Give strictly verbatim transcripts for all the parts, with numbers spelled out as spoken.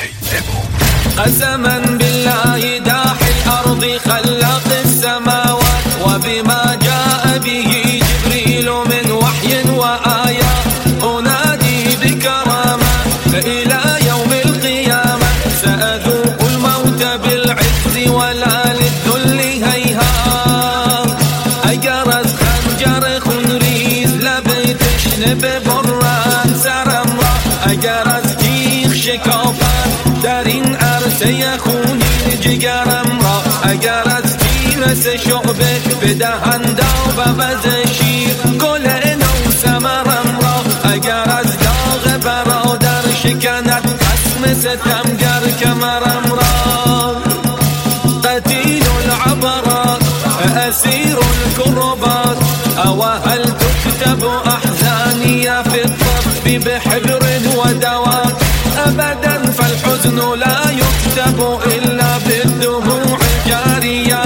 قسما بالله داحي الأرض خلاق السماوات وبما جاء به جبريل من وحي وآيات أنادي بكرامة إلى يوم القيامة سأذوق الموت بالعز ولا للذل هيهات أجرز خنجر خنريز لبتش نببران سرمرا أجرز تيخ شكافات درین عرصه خونی جگرم را اگر از تیرس شعبه بدهند و وز شیر گل نو ثمرم را اگر از داغ برادر شکند خصم ستمگر کمرم را قتیل العبرات اسیر الكربات او هل تكتب احزاني في الطف بحبر ودوات ابدا فالحزن لا يكتب إلا بالدموع الجارية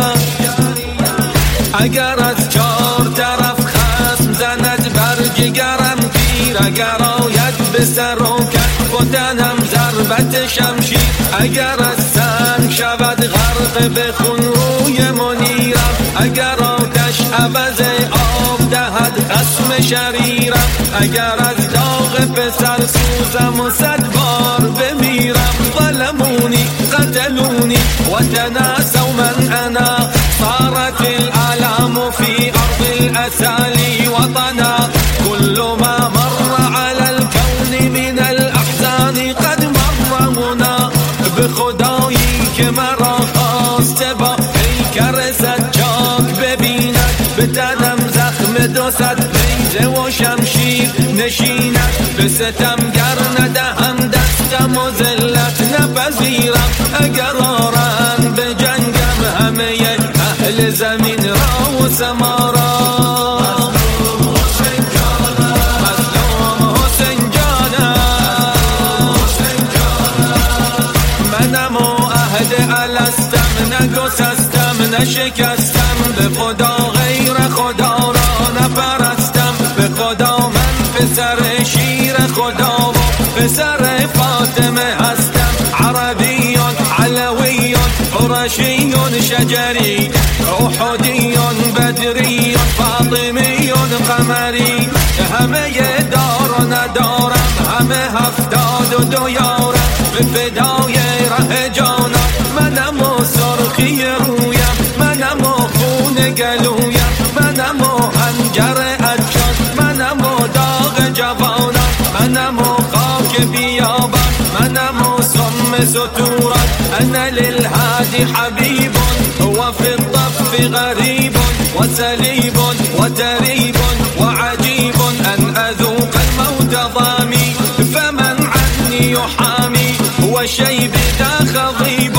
اگر از چار طرف خصم زند بر جگرم تیر اگر آید به سر و کف و تنم ضربت شمشیر اگر از سنگ شود غرق به خون روی منیرم اگر آتش عوض آب دهد خصم شریرم اگر از داغ پسر سوزم و صد بار بمیرم ظلموني قتلوني وتناسوا من أنا صارت الآلام في أرض الأسالي وطنا كل ما مر على الكون من الأحزان قد مر هنا بخدایی که مرا خواست با پیکر سجاک ببیند به تنم زخم دو صد نیزه و شمشیر نشیند به ستمگر ندهم دستم و ذلت نپذیرم اگر آرند به جنگم همه اهل زمین را و سما را مظلوم حسین جانم منم و عهد الستم نگسستم نشکستم به خدا غیر خدا را نپرستم به خدا من پسر شیر خدا و پسر فاطمه هستم عربیون علویون قرشیون شجری احدیون بدریون فاطمیون قمری همه دار و ندارم همه هفتاد و دو یارم به فدای ره جانم منم و سرخی رویم منم و خون گلویم منم و حنجر اجان منم و داغ جوانم منم و خاک بیابان منم و سم ستوران انا للهادي حبيب هو في الطف غريب وسليب وتريب وعجيب أن أذوق الموت ضامي فمن عني يحامي هو الشيب ذا خضيب